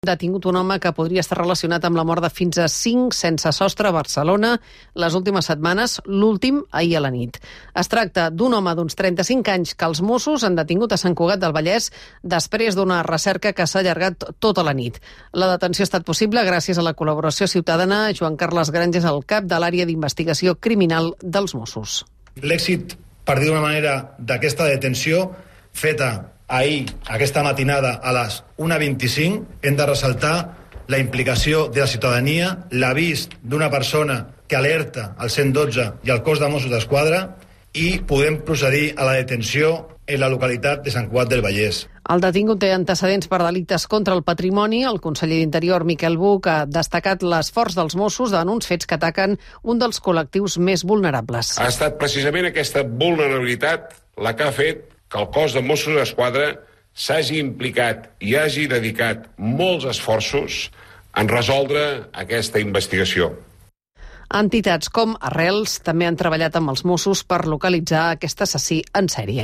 Detingut un home que podria estar relacionat amb la mort de fins a 5 sense sostre a Barcelona les últimes setmanes, l'últim ahir a la nit. Es tracta d'un home d'uns 35 anys que els Mossos han detingut a Sant Cugat del Vallès després d'una recerca que s'ha allargat tota la nit. La detenció ha estat possible gràcies a la col·laboració ciutadana. Joan Carles Granges, el cap de l'àrea d'investigació criminal dels Mossos. L'èxit, per dir d'una manera, d'aquesta detenció feta ahir, aquesta matinada, a les 1:25, hem de ressaltar la implicació de la ciutadania, l'avís d'una persona que alerta al 112 i al cos de Mossos d'Esquadra, i podem procedir a la detenció en la localitat de Sant Cugat del Vallès. El detingut té antecedents per delictes contra el patrimoni. El conseller d'Interior, Miquel Buch, ha destacat l'esforç dels Mossos davant uns fets que ataquen un dels col·lectius més vulnerables. Ha estat precisament aquesta vulnerabilitat la que ha fet que el cos de Mossos d'Esquadra s'hagi implicat i hagi dedicat molts esforços en resoldre aquesta investigació. Entitats com Arrels també han treballat amb els Mossos per localitzar aquest assassí en sèrie.